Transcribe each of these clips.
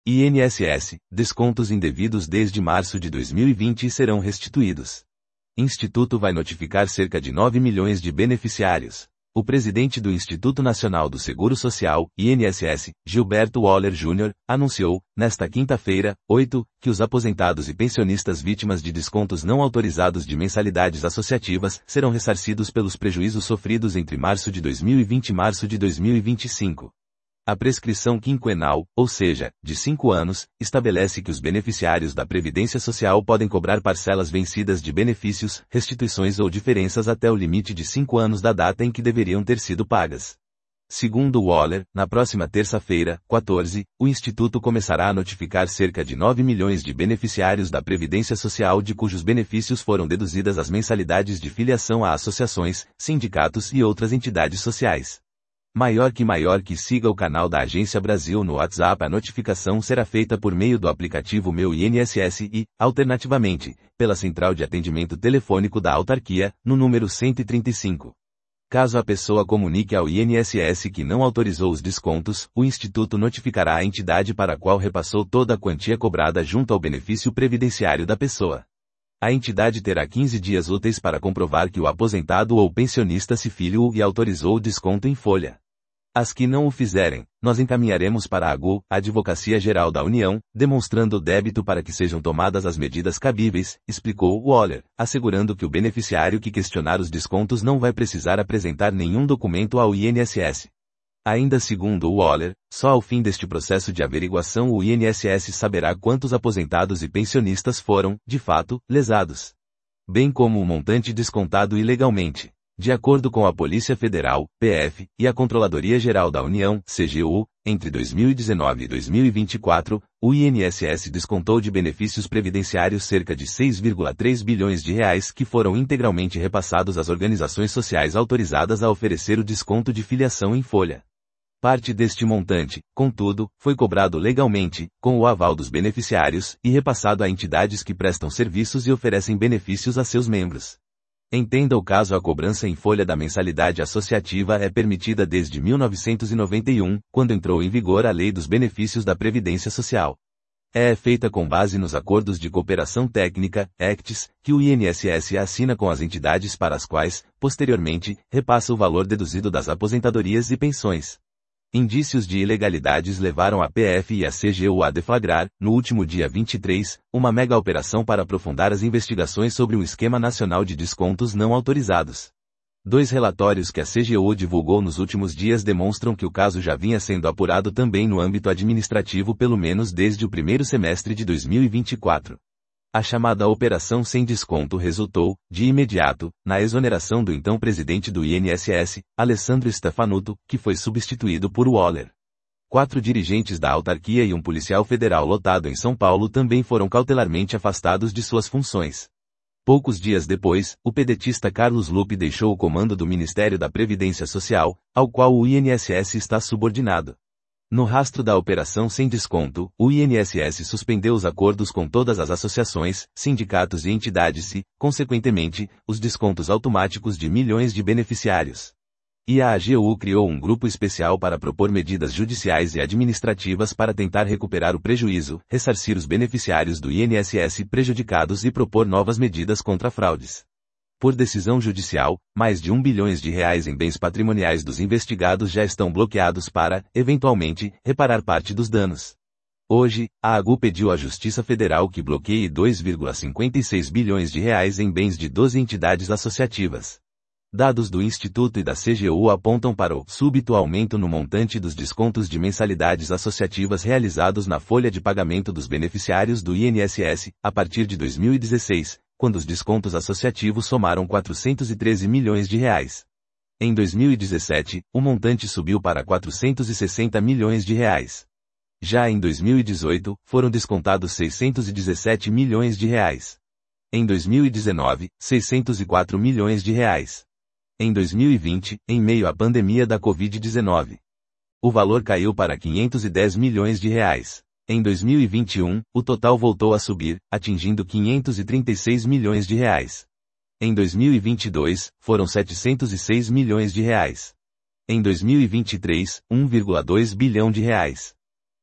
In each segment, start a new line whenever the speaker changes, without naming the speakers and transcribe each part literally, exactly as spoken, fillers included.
I N S S, descontos indevidos desde março de dois mil e vinte serão restituídos. Instituto vai notificar cerca de nove milhões de beneficiários. O presidente do Instituto Nacional do Seguro Social, I N S S, Gilberto Waller Júnior, anunciou, nesta quinta-feira, oito, que os aposentados e pensionistas vítimas de descontos não autorizados de mensalidades associativas serão ressarcidos pelos prejuízos sofridos entre março de dois mil e vinte e março de dois mil e vinte e cinco. A prescrição quinquenal, ou seja, de cinco anos, estabelece que os beneficiários da Previdência Social podem cobrar parcelas vencidas de benefícios, restituições ou diferenças até o limite de cinco anos da data em que deveriam ter sido pagas. Segundo Waller, na próxima terça-feira, quatorze, o Instituto começará a notificar cerca de nove milhões de beneficiários da Previdência Social de cujos benefícios foram deduzidas as mensalidades de filiação a associações, sindicatos e outras entidades sociais. Maior que maior que siga o canal da Agência Brasil no WhatsApp. A notificação será feita por meio do aplicativo Meu I N S S e, alternativamente, pela central de atendimento telefônico da autarquia, no número cento e trinta e cinco. Caso a pessoa comunique ao I N S S que não autorizou os descontos, o Instituto notificará a entidade para a qual repassou toda a quantia cobrada junto ao benefício previdenciário da pessoa. A entidade terá quinze dias úteis para comprovar que o aposentado ou pensionista se filiou e autorizou o desconto em folha. As que não o fizerem, nós encaminharemos para a A G U, Advocacia Geral da União, demonstrando o débito para que sejam tomadas as medidas cabíveis, explicou Waller, assegurando que o beneficiário que questionar os descontos não vai precisar apresentar nenhum documento ao I N S S. Ainda segundo Waller, só ao fim deste processo de averiguação o I N S S saberá quantos aposentados e pensionistas foram, de fato, lesados, bem como o montante descontado ilegalmente. De acordo com a Polícia Federal, P F, e a Controladoria Geral da União, C G U, entre dois mil e dezenove e dois mil e vinte e quatro, o I N S S descontou de benefícios previdenciários cerca de seis vírgula três bilhões de reais que foram integralmente repassados às organizações sociais autorizadas a oferecer o desconto de filiação em folha. Parte deste montante, contudo, foi cobrado legalmente, com o aval dos beneficiários, e repassado a entidades que prestam serviços e oferecem benefícios a seus membros. Entenda o caso: a cobrança em folha da mensalidade associativa é permitida desde mil novecentos e noventa e um, quando entrou em vigor a Lei dos Benefícios da Previdência Social. É feita com base nos Acordos de Cooperação Técnica, A C Ts, que o I N S S assina com as entidades para as quais, posteriormente, repassa o valor deduzido das aposentadorias e pensões. Indícios de ilegalidades levaram a P F e a C G U a deflagrar, no último dia vinte e três, uma mega operação para aprofundar as investigações sobre um esquema nacional de descontos não autorizados. Dois relatórios que a C G U divulgou nos últimos dias demonstram que o caso já vinha sendo apurado também no âmbito administrativo pelo menos desde o primeiro semestre de dois mil e vinte e quatro. A chamada Operação Sem Desconto resultou, de imediato, na exoneração do então presidente do I N S S, Alessandro Stefanuto, que foi substituído por Waller. Quatro dirigentes da autarquia e um policial federal lotado em São Paulo também foram cautelarmente afastados de suas funções. Poucos dias depois, o pedetista Carlos Lupe deixou o comando do Ministério da Previdência Social, ao qual o I N S S está subordinado. No rastro da Operação Sem Desconto, o I N S S suspendeu os acordos com todas as associações, sindicatos e entidades e, consequentemente, os descontos automáticos de milhões de beneficiários. E a A G U criou um grupo especial para propor medidas judiciais e administrativas para tentar recuperar o prejuízo, ressarcir os beneficiários do I N S S prejudicados e propor novas medidas contra fraudes. Por decisão judicial, mais de um bilhões de reais em bens patrimoniais dos investigados já estão bloqueados para, eventualmente, reparar parte dos danos. Hoje, a A G U pediu à Justiça Federal que bloqueie dois vírgula cinquenta e seis bilhões de reais em bens de doze entidades associativas. Dados do Instituto e da C G U apontam para o súbito aumento no montante dos descontos de mensalidades associativas realizados na folha de pagamento dos beneficiários do I N S S, a partir de dois mil e dezesseis, quando os descontos associativos somaram quatrocentos e treze milhões de reais. Em dois mil e dezessete, o montante subiu para quatrocentos e sessenta milhões de reais. Já em dois mil e dezoito, foram descontados seiscentos e dezessete milhões de reais. Em dois mil e dezenove, seiscentos e quatro milhões de reais. Em dois mil e vinte, em meio à pandemia da covid dezenove, o valor caiu para quinhentos e dez milhões de reais. Em dois mil e vinte e um, o total voltou a subir, atingindo quinhentos e trinta e seis milhões de reais. Em dois mil e vinte e dois, foram setecentos e seis milhões de reais. Em dois mil e vinte e três, um vírgula dois bilhão de reais.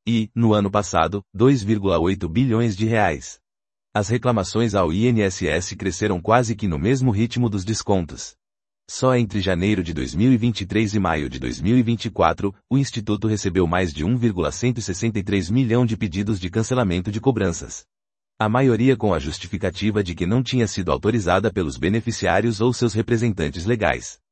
e, no ano passado, dois vírgula oito bilhões de reais. As reclamações ao I N S S cresceram quase que no mesmo ritmo dos descontos. Só entre janeiro de dois mil e vinte e três e maio de dois mil e vinte e quatro, o Instituto recebeu mais de um vírgula cento e sessenta e três milhão de pedidos de cancelamento de cobranças. A maioria com a justificativa de que não tinha sido autorizada pelos beneficiários ou seus representantes legais.